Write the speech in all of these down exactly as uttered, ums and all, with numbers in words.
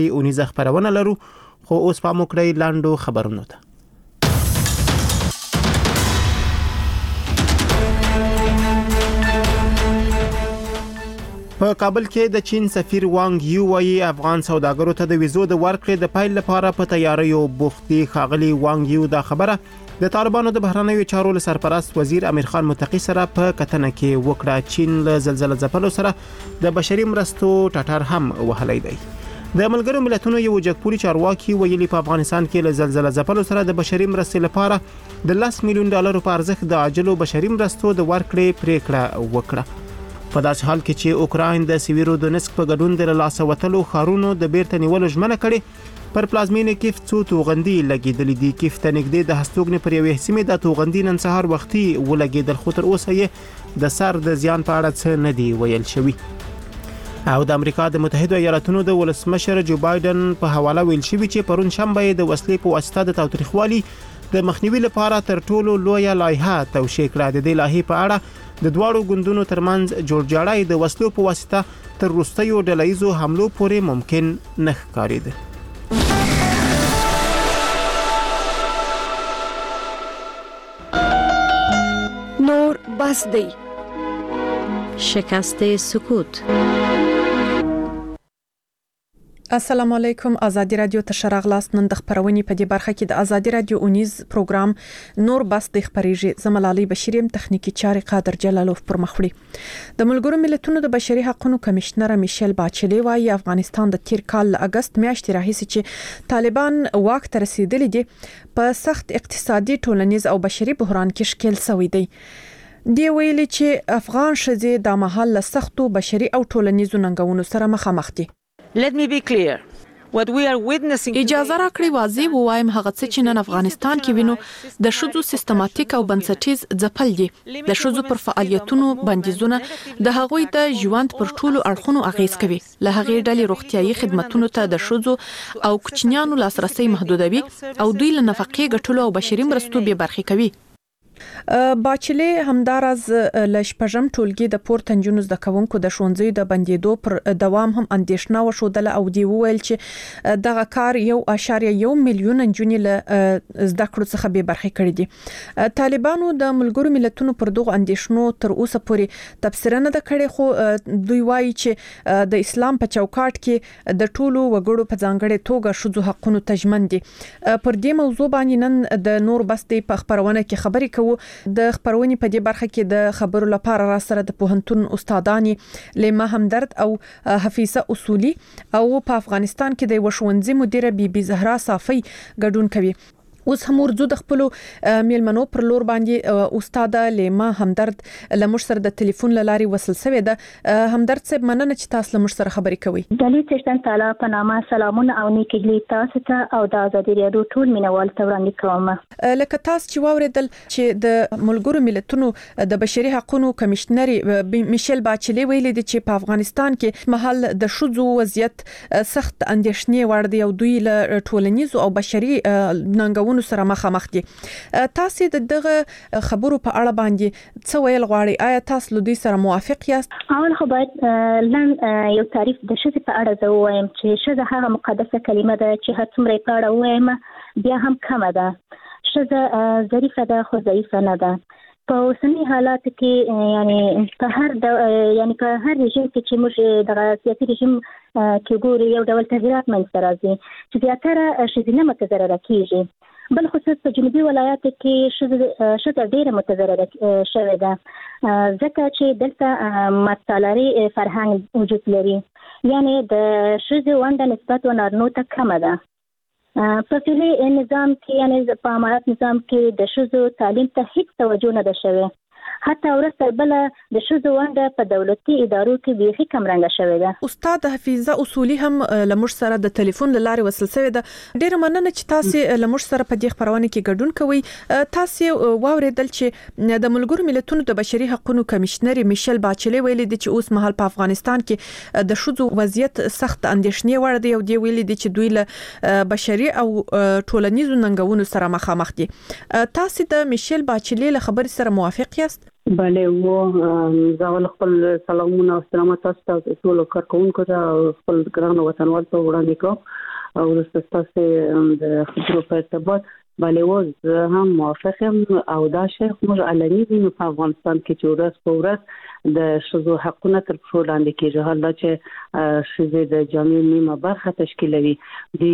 اونیزه خبرونه لرو، خو اوس په موکړی لاندو خبرونو ته. په کابل کې د چین سفیر وانګ یو وايي افغان سوداګرو ته د ویزو د ورکړې د پایل لپاره په تیاریو بوخت دي. ښاغلي وانګ یو دا خبره د طالبانو د بهرنیو چارو سرپرست وزیر امیر خان متقی سره په کتنه کې وکړه. چین له زلزلې ځپلو سره د بشري مرستو ټټر هم وهلی دی. د ملګرو ملتونو یو جګپوري چارواکي ویلي په افغانستان کې له زلزلې ځپلو سره د بشري مرستې لپاره د لس میلیون ډالرو په ارزښت د عاجلو بشري مرستو د ورکړې پریکړه وکړه. په داسې حال کې چې اوکراین د سیویرو دونسک په ګډون د لاسه وتلو ښارونو د بیرته نیولو ژمنه کړې، پر پلازمینې کیف څو توغندي لګېدلې دي. کیف ته نږدې د هستوګنې پر یوې سیمې د توغندي نن سهار وختي ولګېدل، خو تر اوسه یې د سر د زیان په اړه څه نه دی ویل شوي. او د امریکا د متحده ایالاتونو د ولسمشر جو بایدن په حواله ویل شوي چې پرون شنبه د وسلې په واسطه د تاوتریخوالي د مخنیوي لپاره تر ټولو لویه لایحه توشیح کړه. د دې لایحې په اړه د دواړو ګوندونو ترمنځ جوړجاړی د وسلو په واسطه تر وروستیو ډلهییزو حملو پورې ممکن نه ښکارېده. نور بس دی. شکست سکوت. السلام علیکم. آزادی رادیو ته شراغلاست. نن د خبرونې په دې برخه کې د آزادی رادیو اونیز پروګرام نور بس د خبرېږي. زملالي بشریم تخنیکی چاري قادر جلالوف پر مخوړي. د ملګرو ملتونو د بشري حقوقو کمشنر میشل باچلی وايي افغانستان د تیر کال اگست میاشتې راهیسې چې طالبان واک ته رسیدلي دي په سخت اقتصادي، ټولنیز او بشري بحران کې ښکیل شوی دی. دی ویلي چې افغان ښځې د مهال له سختو بشري او ټولنیزو ننګونو سره مخامخ دي. Let me be clear. What we are witnessing اجازه راکړئ واضح ووایم هغه څه چې نن افغانستان کې وینو د شذو سیستماتیک او بنسټیز ځپل دي. د شذو پر فعالیتونو بندیزونه د هغوی د ژوند پر ټولو اړخونو اغیز کوي. له هغې ډلې روغتيایي خدماتونو ته د شذو او کوچنیانو لاسرسي محدودوي او دوی له نفقې ګټلو او بشري مرستو بې برخې کوي. باچلی همدارز لشپژم ټولګي د پورته نجونو زده کوونکو د ښوونځي د بندیدو پر دوام هم اندېښنه وښودله او دی وویل چې دغه کار یو اشاریه یو میلیون نجونې له زده کړو څخه بې برخې کړي دي. طالبانو د ملګرو ملتونو پر دغه اندېښنو تر اوسه پورې تبصره نه ده کړې، خو دوی وایي چې د اسلام په چوکاټ کې د ټولو وګړو په ځانګړې توګه ښځو حقونو ته ژمن دي. پر دې موضوع باندې نن د نور بس دی په خبرونه کې خبرې کوو. د خبرونې په دې برخه کې د خبرو لپاره را سره د پوهنتون استادانی لیما همدرد او حفیظه اصولی او په افغانستان کې د وښوونځي مدیره بی بی زهرا صافی ګډون کوي. اوس هم ورځو د خپل میلمنو پر لور باندې استاد لیما همدرد لمر سره د ټلیفون لاري وصل شوی ده. همدرد صاحب مننه چې تاسو لمر سره خبرې کوي. د دې تشتن تعالی په نامه سلامونه او نیکی هیلې تاسو ته او د آزادي رادیو ټول مینوال ته وړاندې کوم. لکه تاسو چې واوریدل چې د ملګرو ملتونو د بشري حقوقو کمشنر میشل باچلی ویلي دي چې په افغانستان کې محل د شذو وضعیت سخت اندېښنې وړ دی او دوی له ټولنیزو او بشري ننګونو سره مخامخ دي. تاسو د دغه خبرو په اړه باندې څه ویل غواړئ؟ آیا تاسو له دوی سره موافق یاست؟ اول خو باید لن یو تعریف د ښځې په اړه زه ووایم چې ښځه هغه مقدسه کلمه ده چې هر څومره یې په اړه ووایم بیا هم کمه ده. ښځه ظریفه ده خو ضعیفه نه ده. په اوسني حالاتو کې یعنی په هر یعنی په هر رژیم کې چې موږ د سیاسي رژیم کې ګورو یو ډول تغیرات منځته راځي چې زیاتره ښځینه متضرره کیږي. بل خصوص په جنوبي ولایاتو کې ښځه ډېره متضرره شوې ده ځکه چې دلته مرسالاري فرهنګ وجود لري، یعنی د ښځې ونډه نسبت و نارینو ته کمه ده. په فعلي نظام کې یعنی په امارات نظام کې د ښځو تعلیم ته هیڅ توجه نه ده شوې. حتی ورسته بل د ښځو ونډه په دولتي ادارو کې بیخي کمرنګه شوې ده. استاد حفیظه اصولی هم لمر سره د ټلیفون لاري وصل شوی ده. ډیره مننه چې تاسو لمر سره په دې خبرونه کې ګډون کوئ. تاسو واوریدل چې د ملګرو ملتونو د بشري حقوقو کمشنر میشل باچلی ویلي دي چې اوس مهال په افغانستان کې د ښځو وضعیت سخت اندېښنې وړ دی او دی ویلي دي چې دوی له بشري او ټولنیزو ننګونو سره مخامخ دي. تاسو د میشل باچلی له خبرې سره موافق یاست؟ بله و زاول خپل سلامونه او سلامات تاسو ټول کارکونکو ته خپل ګران وطنوال ته وړاندې کوم او تاسو د خبرو په ارتباط بله و هم موافقم او دا شی موږ علني دي په افغانستان کې چې ورځ په ورځ د شذو حقونه تر څو لاندې کېږي حالا چې شذې د جامع نیمه برخه تشکیلوي دی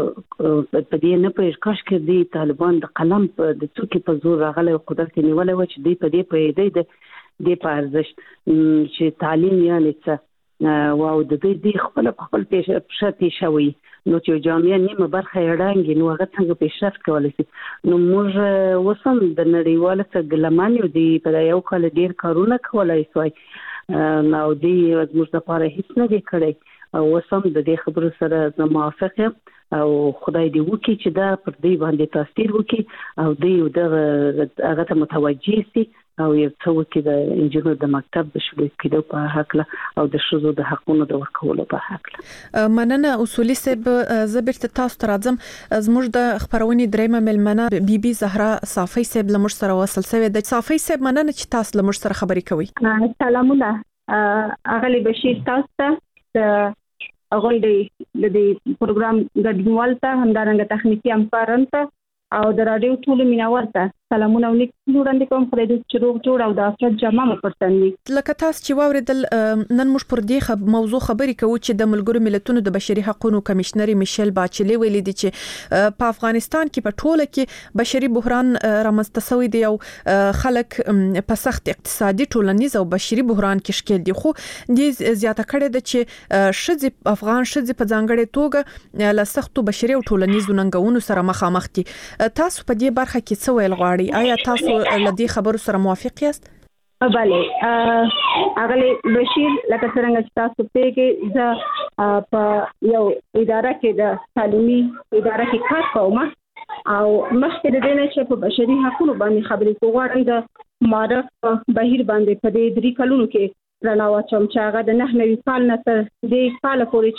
په دې نه پېژ کاش کې دی طالبان د قلم د توکي په زور راغلي قدرت نیولای و چې دی په دې په دې د د په ارزښت چې تعلیم یعنی څه واو د دې د خپل خپل پیشرفت شوی نو چې جامعه نیمه برخه یړانګي نو هغه څنګه پیشرفت کولای شي نو موږ وسم د نړیواله څګلمان یو دی په یو کال ډیر کارونه کولای شي نو دی موږ لپاره هیڅ نه دی کړی او وسم د دې خبرو سره موافق یم او خدای دې وکړي چې دا پر دې باندې تاثیر وکړي او دې دغه هغه ته متوجي شي او یو څو کې د انجینر د مکتب د شروع کېدو په حق او د شذو د حقونو د ورکولو په حق مننه اصولي سب زبرت تاسو ته راځم زموږ د خبرونې درېمه ملمنه بي بي زهرا صافي سب لمر سره وصل سوي د صافي سب مننه چې تاسو لمر سره خبرې کوي سلامونه اغلی بشیر تاسو ته اغل د دې پروګرام ګډونوال ته همدارنګه تخنیکی همکاران ته او د رادیو ټول مینوال ته سلامونه او نیک وړاندې کوم خو دې چې روغ جوړ او د افراد جامه مپرتنوي لکه تاسو چې واوریدل نن موږ پر دې خب موضوع خبرې کوو چې د ملګرو ملتونو د بشري حقوقو کمشنري میشل باچلي ویلي دي چې په افغانستان کې په ټوله کې بشري بحران رامنځته شوی دی او خلک په سخت اقتصادي ټولنیز او بشري بحران کې شکل دي خو دې زیاته کړې ده چې شذ افغان شذ په ځانګړې توګه له سختو بشري او ټولنیزو ننګونو سره مخامخ دي تاسو په دې برخه کې څه ویل غواړئ آیا تاسو لدی خبرو سره موافق یاست؟ بله اغلی بشیر لکه څنګه چې تاسو پیګه ز په یو اداره کې د تعلیمي اداره کې کار کوم او مخکې د دې نه چې په بشري حقوقو باندې خبرې کوم د معرف بهیر باندې په دې درې کلونو کې رڼا واچوم چې هغه د نه نوي کال نه تر دې کال پورې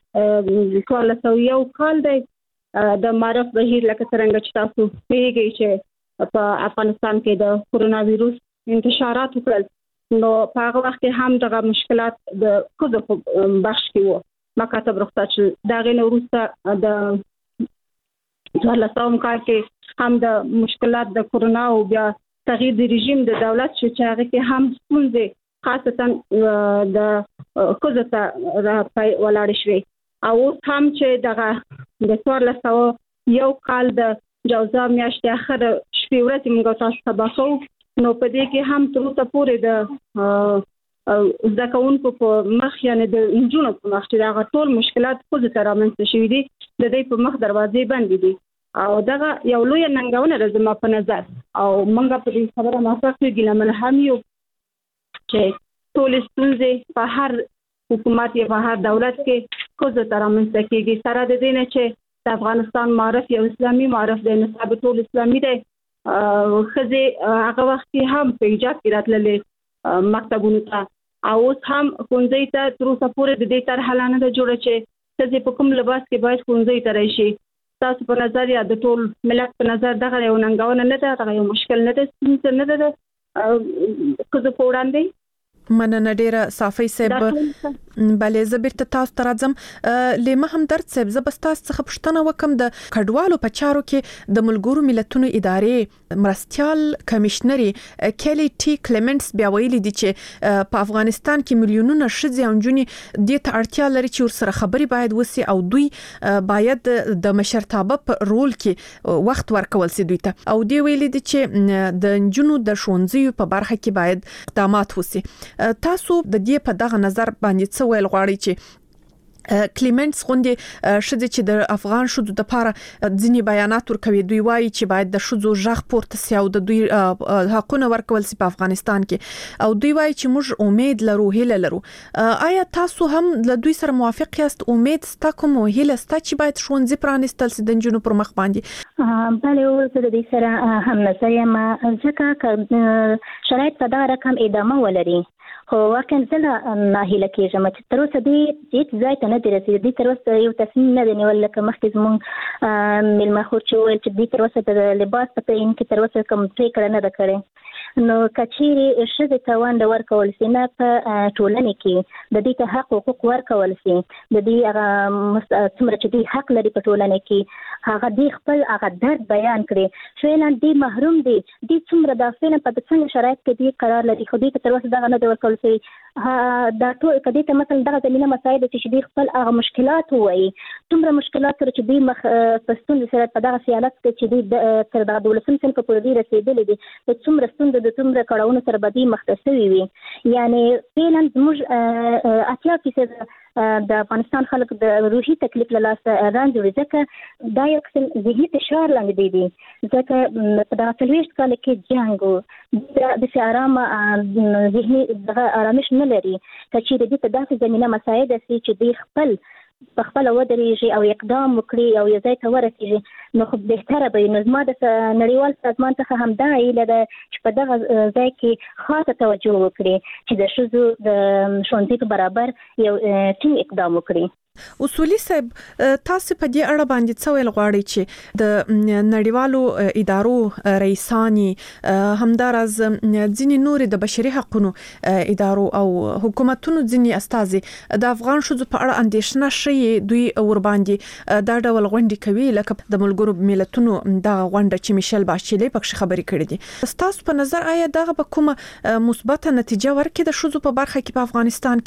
چې کال څو یو کال دی د معرف بهیر لکه څنګه چې تاسو پیګه چې په افغانستان کې د کورونا وایروس انتشارات وکړل نو په هغه وخت کې هم دغه مشکلات د کوزو بخش کې وو مکاتب رخصت شول دا غي وروسته د ځلسوم کال کې هم د مشکلات د کورونا او بیا تغییر د رژیم د دولت چې هغه کې هم ستونزې خاصتا د کوزو ته راپای ولاړ شوی او هم چې دغه د څوارلسو یو کال د جوزا میاشتې اخر شپې ورځې موږ تاسو ته باسو نو په دې کې هم تر اوسه پورې د ځکهونکو په مخ یعنی د انجونو په مخ چې دا ټول مشکلات خو د ترامنځ شوي دي د دې په مخ دروازې بندې دي او دغه یو لوی ننګونه راځم په نظر او موږ په دې خبره موافق یو ګلمن هم یو چې ټول ستونزې په هر حکومت یا په هر دولت کې خو د ترامنځ کېږي سره د دې نه چې د افغانستان معرف یو اسلامي معرف دی نصاب ټول اسلامي دی خزه هغه وخت هم په ایجاد کې راتللې مکتبونو ته او هم ښوونځي ته تر اوسه پورې د دې طرح حلانه د جوړه چې خزه په کوم لباس کې باید ښوونځي ته راشي تاسو په نظر یا د ټول ملت په نظر دغه یو ننګونه نه ده دغه یو مشکل نه ده څه نه ده خزه په وړاندې مننه ډیره صافي صاحب بلې زبرت تاسو ته راځم لمه هم درد صاحب زبستاس څخه پښتنه وکم د کډوالو په چارو کې د ملګرو ملتونو ادارې مرستيال کمشنري کلی ټي کلیمنټس بیا ویلي دي چې په افغانستان کې میلیونونه ښځې او نجونې د ته اړتیا لري چې ورسره خبري باید وسی او دوی باید د مشرتابه په رول کې وخت ورکول سي دوی ته او دی ویلي دي چې د نجونو د ښوونځي په برخه کې باید اقدامات وسی تاسو د دې په دغه نظر باندې څه ویل غواړئ چې کلیمنټس غونډه شته چې د افغان شذو د لپاره ځینی بیانات ورکوي دوی وایي چې باید د شذو ژغ پورته سي او د دوی حقونه ورکول سي په افغانستان کې او دوی وایي چې موږ امید لرو هیله لرو آیا تاسو هم له دوی سره موافق یاست امید ستا کوم هیله ستا چې باید ښوونځي پرانستل سي د نجونو پر مخ باندې بله ورته د دې سره هم نظر یم ځکه شرایط په دا رقم ادامه ولري خو واقعا زه نه هیله کېږم چې تر اوسه دې هېڅ ځای ته نه دي رسېدلي تر اوسه یو تصمیم نه دی نیول لکه مخکې زموږ میلمه خور چې وویل چې دوی تر اوسه د لباس په تعین کې تر اوسه کوم پرېکړه نه ده کړې نو کچېری شذ ته ونده ورکول سي نه په ټولنه کې د دې ته حق حقوق ورکول سي د دې هغه څومره چې دې حق لري په ټولنه کې هغه دې خپل هغه درد بیان کړي فعلا دې محروم دي دې څومره د فعلا په څنګه شرایط کې دې قرار لري خو دې تر اوسه دا نه ورکول سي دا ټول کدي ته مثلا دغه زمينه مسایل چې دې خپل هغه مشکلات وایي څومره مشکلات تر چې دې مخ پښتون سره په دغه سیالت کې چې دې تر دغه دولسم سن په پوره دې رسیدلې دي څومره ستوند د څومره کړهونو سره بدی مختصوي وي یعنی فعلا موږ اتیا فیصد د افغانستان خلک د روحي تکلیف له لاسه رانځي ځکه دا یو قسم ذهني فشار لاندې دي دي ځکه په دغه څلوېښت کال کې جنګ و د آرام ذهني دغه آرامش نه لري چې د دې په داسې زمینه مساعد سي چې د خپل په خپل ودرېږي او اقدام وکړي او یو ځای ته ورسېږي نو خو بهتره به نو زما د نړیوال سازمان څخه هم دا هیله ده چې په دغه ځای کې خاصه توجه وکړي چې د ښځو د ښوونځي په برابر یو ټینګ اقدام وکړي. اصولي صاحب تاسو په دې اړه باندې څه ویل غواړئ چې د نړیوالو ادارو رئیسانی همدارز ځینې نور د بشري حقوقو ادارو او حکومتونو ځینې استازي د افغان شوزو په اړه اندېښنه شي دوی ور باندې دا ډول غونډې کوي لکه د ملګرو ملتونو د غونډه چې میشل باشیلې پکې خبرې کړې دي تاسو په نظر آیا دغه به کومه مثبت نتیجه ورکړي د شوزو په برخه کې په افغانستان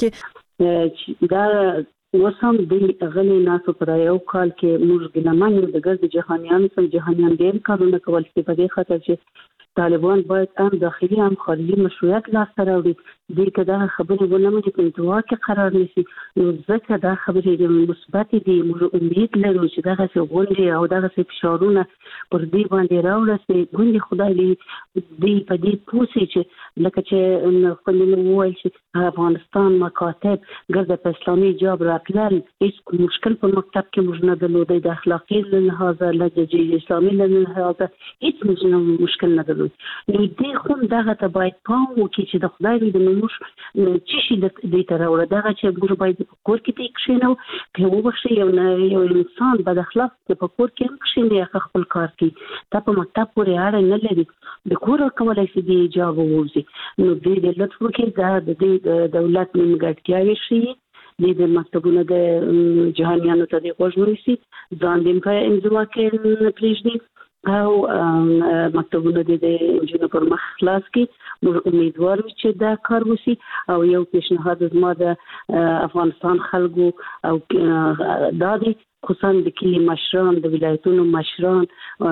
کې دا وسم د غلي ناسو پر یو کال کې موږ ګلمان د ګرځ جهانيان سم جهانيان ډېر کارونه کول چې په دې خاطر چې طالبان باید هم داخلي هم خارجي مشروعیت لاسته راوړي دې کدا خبرې ونه مې په انتوا کې قرار نیسي نو ځکه دا خبرې مثبت دي موږ امید لرو چې دا څه غونډې او دا څه فشارونه پر دې باندې راوړي ګوندې خدای دې په دې پوسي چې لکه چې خپل نو وایي چې افغانستان مکاتب ګرځ په اسلامي جاب راکړل هیڅ مشکل په مکتب کې موږ نه درلودي د اخلاقي لحاظه لږه اسلامي لحاظه هیڅ مشکل نه درلود نو دې خو دغه ته باید پام وکړي چې د خدای د نموش چې شي د دې تر وړه دغه چې موږ باید په کور کې دې کښینو که وبښي یو نه یو انسان بد اخلاق په کور کې هم کښیني خپل کار کوي دا په مکتب پورې اړه نه لري د کور کولای شي د ایجاب ووزي نو دې د لطف وکړي دا د دولت نیمګړتیاوې شي د مکتبونو د جهانيانو ته د خوشبوئی سي ځان دې په انزوا کې پریږدي او مکتبونه د انجینر پر مخ خلاص کی موږ امیدوار یو چې دا کار وشي او یو پیشنهاد زما د افغانستان خلکو او دادی خصوصا د کلی مشران د ولایتونو مشران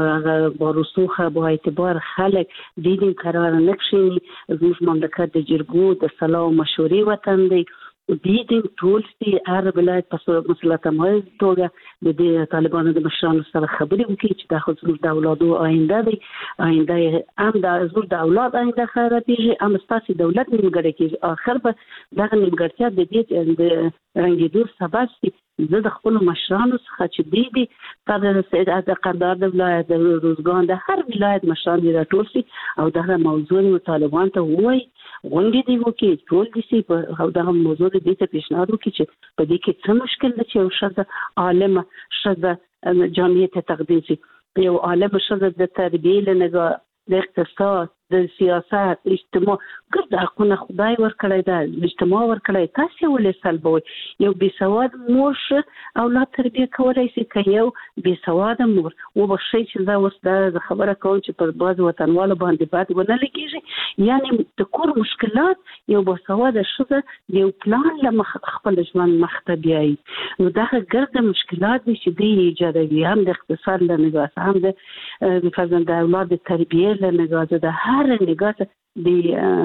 باروسوخه با اعتبار خلک د دې قرار نه کښیني زموږ مملکت د جرګو د صلاح او مشورې وطن دی دې دې ټول سي عرب ولایت په مسلط مایز توګه د دې طالبانو د مشرانو سره خبرې وکړي چې د خپل د اولادو آینده دی آینده هم د زور د اولاد آینده خرابېږي هم ستاسو دولت نیمګړی کېږي اخر به دغه نیمګړتیا د دې د رنګېدو سبب شي زه د خپل مشرانو څخه چې دې دي قدر سید د قندهار د ولایت د روزګان د هر ولایت مشران دي راټول شي او دغه موضوع طالبان ته وایي غونډې دی وکړي ټول دي سي په دغه موضوع دې ته پیشنهاد وکړي چې په دې کې څه مشکل ده چې یو ښځه عالمه ښځه جامعې ته تقدیم شي یو عالمه ښځه د تربیې له نګاه د اقتصاد د سیاست اجتماع ګرد حقونه خدای ورکړی دا اجتماع ورکړی تاسو ولې سلبوي یو بي سواد مور اولاد تربیه کولای شي که یو بي سواد مور وبښي چې دا اوس د خبره کوم چې پر باز وطنوالو باندې باید ونه لګیږي یعنی د کور مشکلات یو بي سواد ښځه یو پلان له خپل ژوند مخته بیایي نو دا ګرد مشکلات دي چې دی ایجادوي هم د اقتصاد له نګاه هم د مثلا د اولاد تربیه له نګاه د هر نگاه دی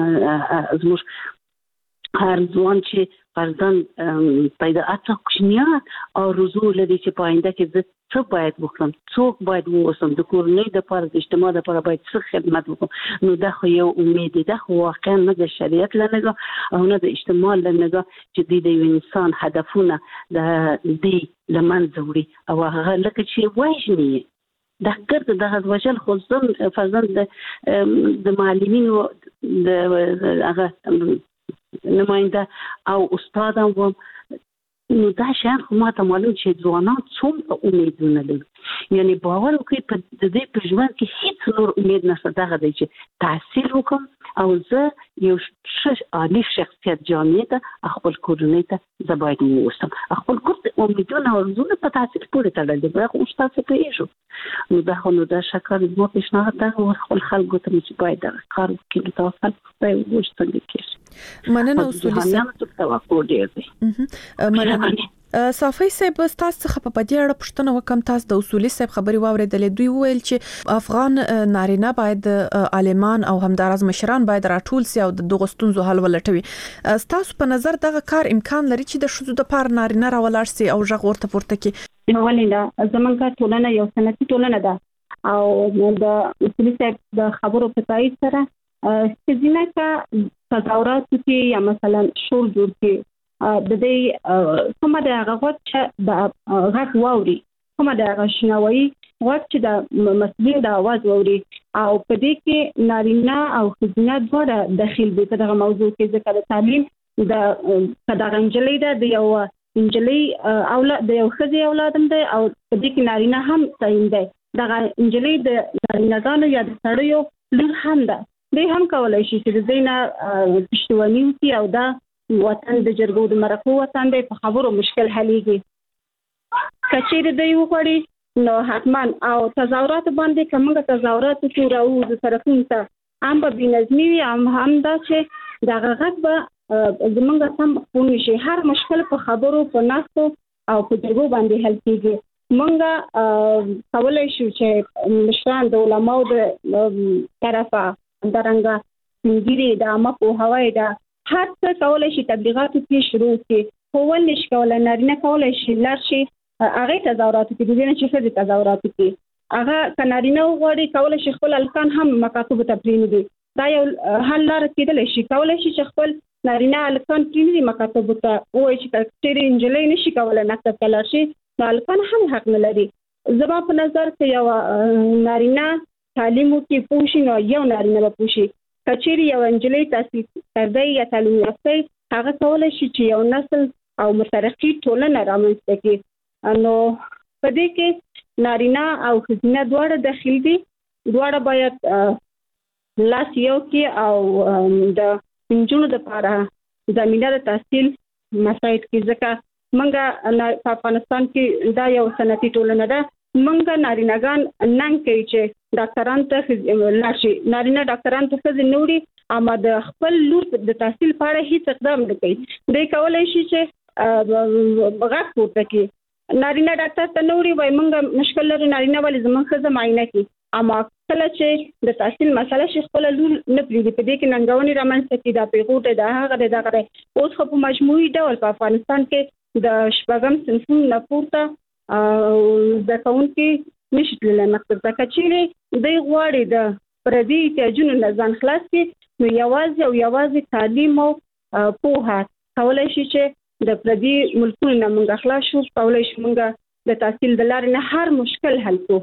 زموږ هر ځوان چې فرزند پیدا اته کوچنیان او رزو لري چې پاینده کې د څه باید وکړم څوک باید ووسم د کورنۍ د لپاره د اجتماع د لپاره باید څه خدمت وکړم نو دا خو یو امید ده خو واقعا نه د شریعت له نګاه او نه د اجتماع له نګاه چې د یو انسان هدفونه د دې لمنځه وړي او هغه لکه چې وایي دا ګرد د غوښل خو زم فرزند د معلمینو د هغه نماینده او استاد هم نو دا شان خو ما ته معلوم چې ځوانان څومره امیدونه لري یعنی باور وکړي په دې په ژوند کې هیڅ نور امید نشته دغه دی چې تحصیل وکم او زه یو ش عالی شخصیت جامع ته خپل کورنۍ ته زباید موسم خپل کور امیدونه او زونه په تاسو پورې تړل دي خو تاسو پیژو نو دا خو نو دا شکر مو پیشنهاد ده خپل خلکو ته چې باید دا کار وکړي تاسو خپل وګورئ کې مننه اصولي صاحب مننه صافي صاحب تاسو څخه په دې اړه پوښتنه وکم تاسو د اصولي صاحب خبري واوریدلې دوی ویل چې افغان نارینه باید عالمان او همدارز مشران باید راټول سي او د دغه ستونزو حل ولټوي تاسو په نظر دغه کار امکان لري چې د شذو د پار نارینه راولاړ سي او ژغ ورته پورته کی ولې زمونږه ټولنه یو سنتي ټولنه ده او د اصولي صاحب د خبرو په تایید سره چې ځینې کا تظاهرات کې یا مثلا شور جوړ کې د دې کومه د هغه چې د غږ واوري کومه د هغه شنوي وخت چې د مسلمان د आवाज واوري او په دې کې نارینه او ښځینه دواړه داخل دي په دغه موضوع کې ځکه د تعلیم د دغه انجلۍ د یو انجلۍ اولاد د یو ښځې اولادم دی او په دې کې نارینه هم تعین دی دغه انجلۍ د نارینه‌ګانو یا د سړیو لور هم ده دوی هم کولای شي چې د دینه پښتوني وي او دا وطن د جرګو د مرکو وطن دی په خبرو مشکل حلېږي کچېر دی وغړي نو حتمان او تظاهرات باندې کومه تظاهرات چې راو د طرفونو ته هم به بنظمي وي هم هم دا چې د غږ به زمونږ سم خون شي هر مشکل په خبرو په ناستو او په جرګو باندې حل کیږي مونږه کولای شو چې مشران د علماو د طرفه درنګا څنګه د عامه په هواي دا هر څه کولای شي تبلیغات کې شروع کړي خو ولې شي کولای نارینه کولای شي لار شي هغه تظاهرات کې د دې چې څه تظاهرات کې هغه کنارینه وغوړي کولای شي خپل الکان هم مکاتب ته پرېږدي دا یو حل لار کېدل شي کولای شي چې خپل نارینه الکان پرېږدي مکاتب ته وایي چې کچېرې انجلۍ نشي کولای مکتب ته لاړ شي نو الکان هم حق نه لري زما په نظر کې یو نارینه تعلیم کې پوښي نو یو نارینه به پوښي کچېری یو انجلۍ تاسو کړی یا تعلیم یافته هغه کولای شي چې یو نسل او مترقي ټولنه رامنځته کړي نو په دې کې نارینه او ښځینه دواړه داخل دي دواړه باید لاس یو کې او د انجونو د لپاره زمينه د تحصیل مساعد کې ځکه منګه په افغانستان کې دا یو سنتي ټولنه ده منګه نارینه‌ګان نن کوي چې ډاکټران ته لاشي نارینه ډاکټران ته څه نوړي اما د خپل لور د تحصیل په اړه هیڅ اقدام نه کوي دوی کولای شي چې غږ پورته کړي نارینه ډاکټر ته نوړي وای موږ مشکل لرو نارینه ولې زموږ ښځه معاینه کوي اما کله چې د تحصیل مسله شي خپل لور نه پریږدي په دې کې ننګونې رامنځته کړي دا پیغوټه دا هغه دغه اوس خو په مجموعي ډول په افغانستان کې د شپږم صنفونو نه پورته د کون کې نشټل مکتب ته کچېره د غواړي د پردي احتیاجونو نه ځان خلاص کړي نو یوازې او یوازې تعلیم او پوهه کولای شي چې د پردي ملکونو نه موږ خلاص شو کولای شي موږ د تحصیل د لارې نه هر مشکل حل کړو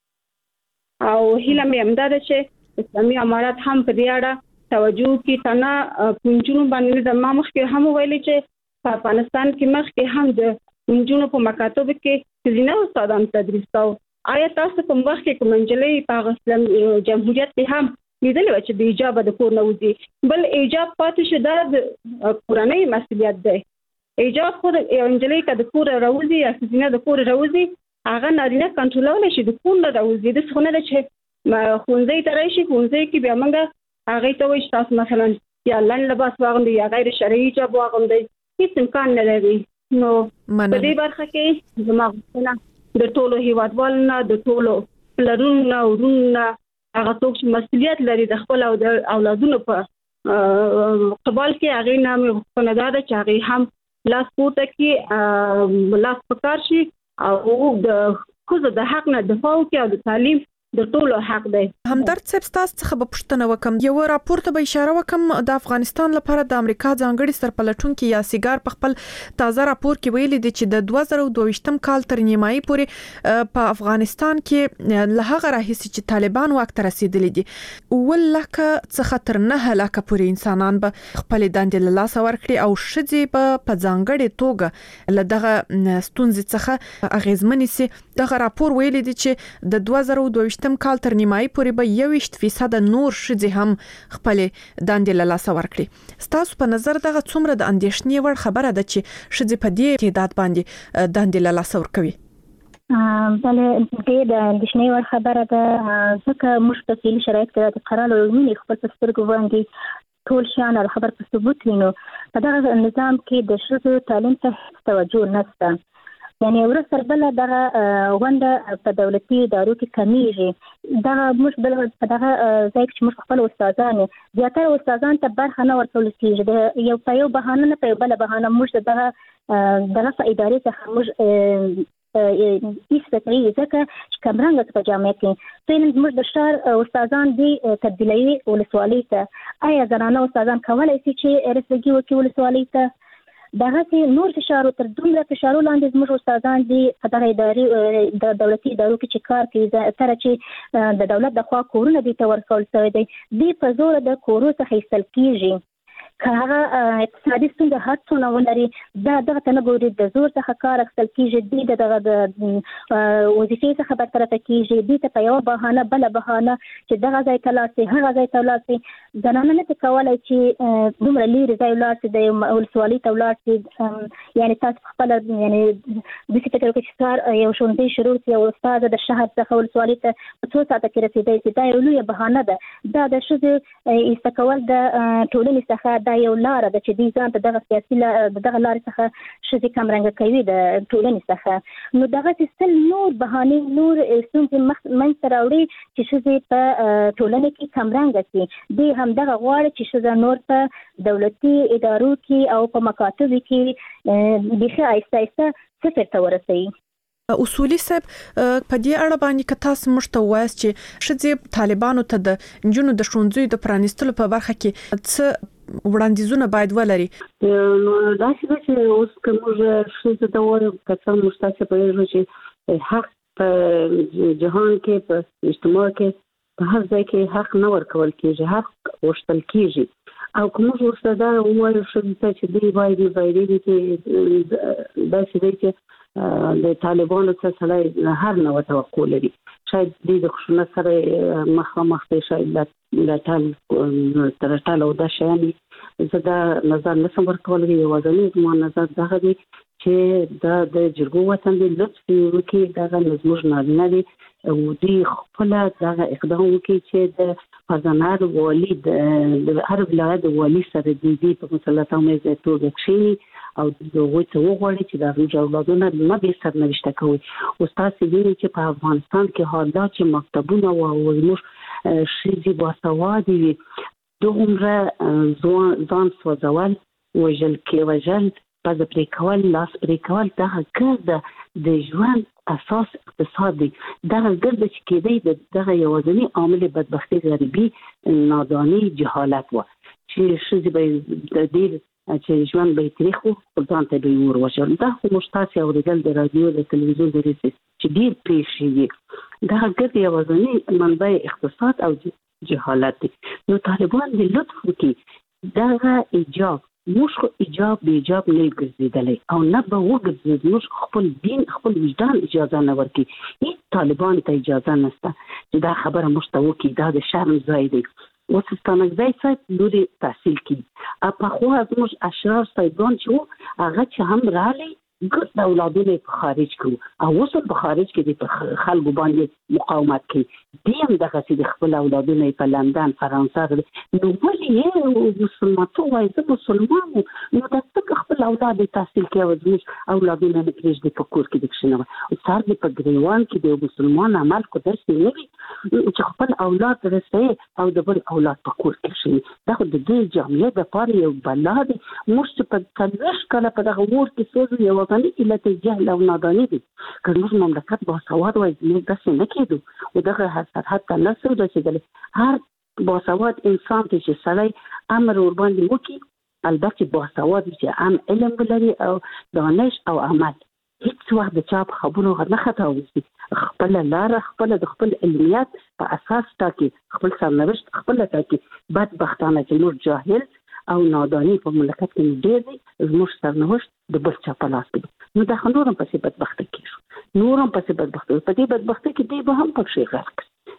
او هیله مې امداد چې اسلامي امارات هم په دې اړه توجه کوي تنه پنځونو باندې د ما مخکې هم ویلي چې په افغانستان کې مخکې هم د پنځونو په مکاتب کې ځینې استادان تدریس کاوه آیا تاسو کوم وخت کې کوم انجلۍ په اسلام جمهوریت کې هم لیدل چې د ایجاب د کور نه وځي بل ایجاب پاتې شو د کورنۍ مسؤلیت دی ایجاب خو د انجلۍ کا د کور راوځي یا ځینې د کور راوځي هغه نارینه کنټرولول شي د کور نه راوځي د څونه د چې خونځي ته راشي خونځي کې بیا موږ هغه ته وایي تاسو مثلا یا لن لباس واغوندي یا غیر شرعي ایجاب واغوندي هیڅ امکان نه لري نو په دې برخه کې زموږ د ټولو هیوادوالو د ټولو پلرونو ورونو هغه څوک چې مسؤلیت لري د خپل او د اولادونو په قبال کې هغه نامه خپلدار چې هغه هم لاس پورته کې لاس پکار شي او د خود د حق نه دفاع کوي او د تعلیم د ټولو حق دی همدرد صاحب تاسو څخه به پوښتنه وکم یو راپور ته به اشاره وکم د افغانستان لپاره د امریکا ځانګړي سرپلټونکو یا سیګار په خپل تازه راپور کې ویلي دي چې د دوه زره دوه کال تر نیمایي پورې په افغانستان کې له هغه راهیسې چې طالبان واک ته رسیدلي دي ولکه څخه تر نه لکه پورې انسانان به خپل دندې له لاسه ورکړي او شذې به په ځانګړي توګه له دغه ستونزې څخه اغیزمنې سي دغه راپور ویلي دي چې د دوه زره دوه کال تر نیمایي پورې به یوویشت فیصد نور ښځې هم خپل دندې له لاسه ورکړي. ستاسو په نظر دغه څومره د اندېښنې وړ خبره ده چې ښځې په دې تعداد باندې دندې له لاسه ورکوي؟ بله دې د اندېښنې وړ خبره ده، ځکه موږ په فعلي شرایط کې د قرار ویني خپل په سترګو باندې ټول شیان او خبر په ثبوت وینو. په دغه نظام کې د ښځو تعلیم ته توجه نشته، یعنی ورسره بل دغه ونده په دولتي ادارو کې کمیږي. دغه موږ بل په دغه ځای کې موږ خپل استادان زیاتره استادان ته برخه نه ورکول کېږي، یو په یو بهانه نه په بل بهانه موږ دغه دغه ادارې څخه موږ ایستري ځکه چې کمرنګ په جامعه کې فعلا موږ د شهر استادان دي تبدیلوي ولسوالۍ ته. آیا زنانه استادان کولای شي چې رسېږي وکړي ولسوالۍ ته؟ دغه چې نور فشار تر دومره فشارو لاندې زموږ استادان دي په دغه ادارې د دولتي ادارو کې چې کار کوي، تر چې د دولت د خوا کورونه دي ته ورکول شوی دی، دې په زور د کورو څخه ایستل کېږي. که هغه اقتصادي ستونزه هر څونه ولري دا دغه ته نه ګوري، د زور څخه کار اخیستل کېږي، دوی د دغه د وظیفې څخه برطرفه کېږي، دوی ته په یوه بهانه بله بهانه چې دغه ځای ته لاړ شي هغه ځای ته لاړ شي. زنانه نه شي کولی چې دومره لیرې ځای ولاړ شي، د ولسوالۍ ته ولاړ شي. یعنې تاسو خپله یعنې داسې فکر وکړئ چې کار یو ښوونځی شروع شي او استاده د شهر څخه ولسوالۍ ته په څو ساعته کې رسېدی شي، دا یو لویه بهانه ده. دا د ښځې ایسته کول د ټولنې څخه دا یو لاره ده چې دوی ځان ته دغه سیاسي دغه لارې څخه ښځې کمرنګه کوي د ټولنې څخه. نو دغسې سل نور بهانې نور ستونزې منځته راوړي چې ښځې په ټولنه کې کمرنګه کړي. دوی همدغه غواړي چې ښځه نور په دولتي ادارو کې او په مکاتبو کې بیخي آهسته آهسته صفر ته ورسوي. اصولي صاحب په دې اړه باندې که تاسو موږ ته وایاست چې ښځې طالبانو ته د نجونو د ښوونځیو د پرانیستلو په برخه کې څه وړاندیزونه باید ولري؟ نو داسې ده چې اوس که موږ ښځو ته وایو که څه موږ تاسې پوهېږو چې حق په جهان کې په اجتماع کې په هر ځای کې حق نه ورکول کېږي، حق غوښتل کېږي. او که موږ ورته دا ووایو ښځو ته چې دوی باید مظاهرې دي چې داسې دی چې د طالبانو څخه سړی هر نوع توقع لري، شاید دوی د خشونت سره مخامخ دی، شاید له ټال تر ټاله او دا شیان زه دا نظر نشم ورکولی. یوازینی زما نظر دغه دی چې دا د جرګو وطن دی، لطف وکړي دغه زموږ نارینه دي او دوی خپله دغه اقدام وکړي چې د فرزانه والي د هر ولایت د والي سره د دې په مسلط او مېزه توګه کښېني او هغوی ته وغواړي چې د هغوی اولادونه نه بې سرنوشته کوي. اوس تاسې وینئ چې په افغانستان کې حالا چې مکتبونه او زموږ ښځې باسوادې وي، دومره ځان سوځول، وژل کې وژل، پزه پرې کول، لاس پرې کول، دغه ګرده د ژوند اساس اقتصاد دی. دغه ګرده چې کېدی دغه یوازینی عامل بدبختي، غریبي، ناداني، جهالت و چې ښځې به د ډېر چې ژوند به یې تریخ و، خپل ځان ته به یې اور وژل. دا خو موږ تاسې اورېدل د راډیو د تلویزیون د ریسې چې ډېر پېښې وي. دغه ګرد یوازینی منبع اقتصاد او جهالت دی. نو طالبان د لطف وکړي دغه ایجاب موږ خو ایجاب به ایجاب نه ګرځېدلی او نه به وګرځېد، موږ خپل دین خپل وجدان اجازه نه ورکړي. هېڅ طالبان ته اجازه نشته چې دا خبره موږ ته وکړي، دا د شرم ځای دی. اوس ستانکزی صاحب لورې تحصیل کړي، پخوا زموږ اشرار صاحبان چې وو هغه چې هم راغلی ګرد اولادونه په خارج کړو او اوس په خارج کې د خلکو باندې مقاومت کوي. دی هم دغسې د خپل اولادونه په لندن، فرانسه، نو ولې یې مسلمان څه وایي زه مسلمان یم، نو دا څنګه خپل اولاد یې تحصیل کوي او زموږ اولادونه نه پرېږدي په کور کې د کښېنوه. سر دې په ګریوان کې د یو مسلمان عمل خو داسې نه وي چې خپل اولاد رسوي او د بل اولاد په کور کې کښېني. دا خو د دې جامعې دپاره یو بلا دی. موږ چې په څلوېښت کاله په دغه اور کې سوځو یو علت جهل او ناداني دي. که موږ مملکت باسواد وای موږ داسې نه کېدو او دغه سرحد ته نه سو رسېدلی. هر باسواد انسان ته چې سړی امر ورباندې وکړي، البته باسواد چې هم علم ولري او دانش او عمل، هیڅ وخت د چا په خبرو نه خطا وځي، خپله لاره خپله د خپل علمیت په اساس ټاکي، خپل سرنوشت خپله ټاکي. بدبختانه چې موږ جاهل او نادانی په مملکت کې ډېر دی، زموږ سرنوشت د بل چا په لاس کې دی. نو دا خو نور هم پسې بدبخته کېږو، نور هم پسې بدبخته په دې بدبختۍ کې دی به هم پکښې غرق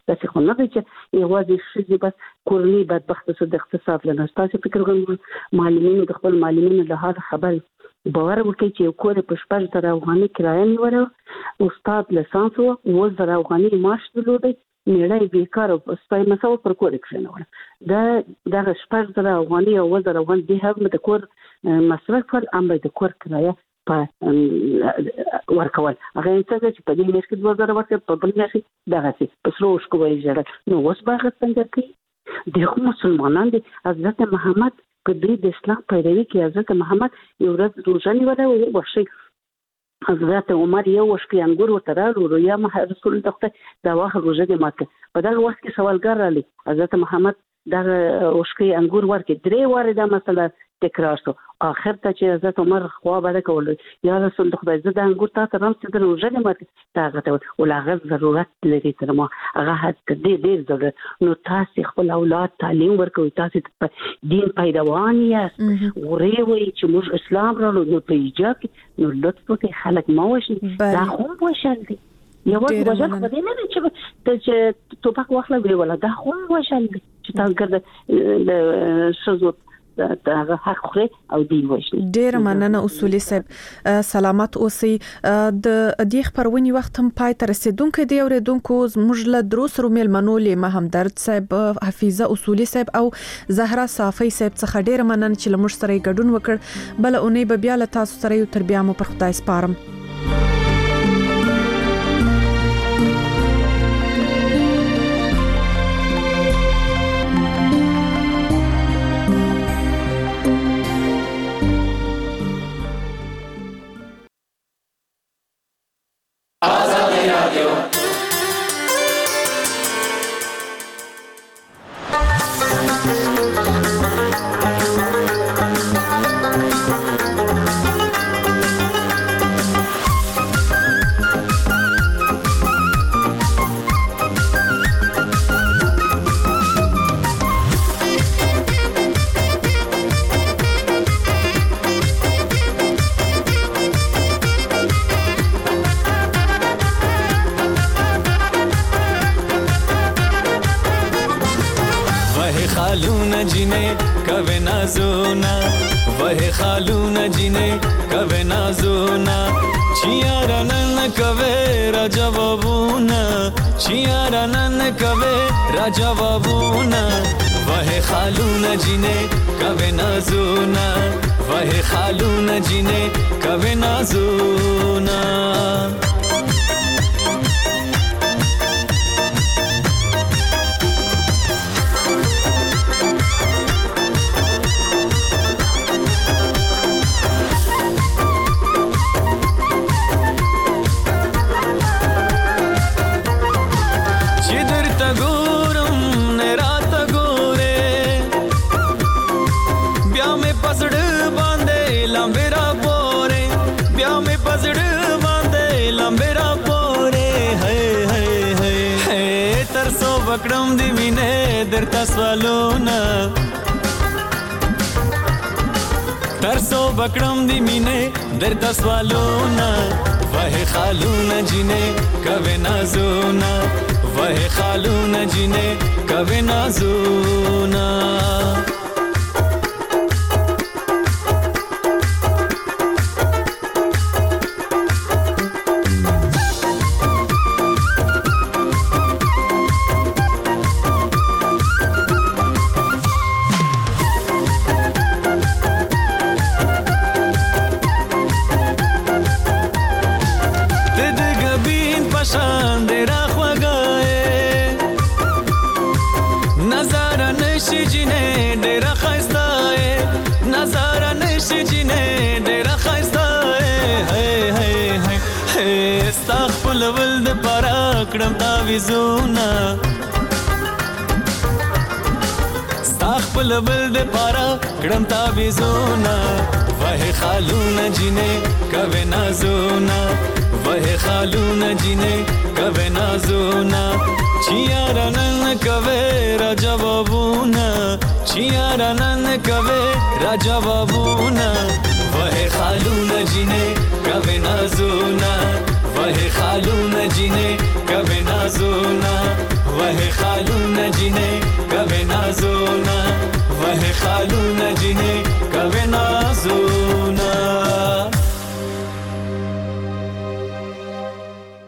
تاسو خو نه چې یوازې شې بس کورنۍ بدبخت څه د اقتصاد لنه تاسو فکر کوم معلمینو د خپل معلمینو له هغه خبر باور وکړي چې کور په شپږ زره افغانۍ کرایه نیوله استاد لسانس او اووه زره افغانۍ معاش درلود میړه بیکار او سپای مساو پر کور کښینول دا د شپږ زره افغانۍ او اووه زره افغانۍ د هغه د کور مصرف پر امر د کور کرایه په ورکول هغه څنګه چې په دې میاشت کې دوه زره ورکړي په بل میاشت دغه څه په سلو شکو وایي جوړ نو اوس باغ څنګه کوي د مسلمانان دي حضرت محمد په دې د اسلام پیروي کې حضرت محمد یو ورځ روزه نیوله او وشي حضرت عمر یو وشکي انګور وترالو رو یا رسول الله دا واخه روزه دې ماته په دغه وخت کې سوالګر رالی حضرت محمد دا وشکي انګور ورکې درې واره دا مسله تکرار شو اخر ته چې حضرت عمر خوا بده کول یا رسول خدای زه د انګور ته ترم چې د روزه دې ماته دا غته ول هغه ضرورت لري تر ما هغه حد دې ډېر ضرورت نو تاسو خپل اولاد تعلیم ورکوي تاسو دین پیروان یاست ورې وي چې موږ اسلام راو نو په ایجاب نو لطف وکړئ خلک ما وشي دا خو وشل دي یو وخت وجه په دې نه چې چې توپک واخله وی ولا دا خو وشل دي چې تاسو ګرځي د شزو دا حق خوري او دی وشي ډیر مننه اصولي صاحب سلامت اوسئ د دې خبرونې وخت هم پای ته رسیدونکو دی اوریدونکو زموږ له دروس رومل منولې ما همدرد صاحب حفیظه اصولي صاحب او زهرا صافی صاحب څخه ډیر مننه چې لمر سره ګډون وکړ بل اونۍ به بیا له تاسو سره یو تربیه مو پر خدای سپارم जवाबूना वह खालूना जिने कवे नाजूना वह खालूना जिने कवे नाजूना पकड़म दी मीने दरता स्वालोना तरसो बकड़म दी मीने दरता स्वालोना वह खालूना जिने कवे नाजूना वह खालूना जिने कवे नाजूना کړم تعویذونه ساخ په لبل د پارا کړم تعویذونه وه خالونه جنې کوي نازونه وه خالونه جنې کوي نازونه چیارانن کوي را جوابونه چیارانن کوي را جوابونه وه خالونه جنې کوي نازونه वह खालून जिने कभी नाजूना वह खालून जिने कवे नाजोना वह खालून जिने कवे नाजोना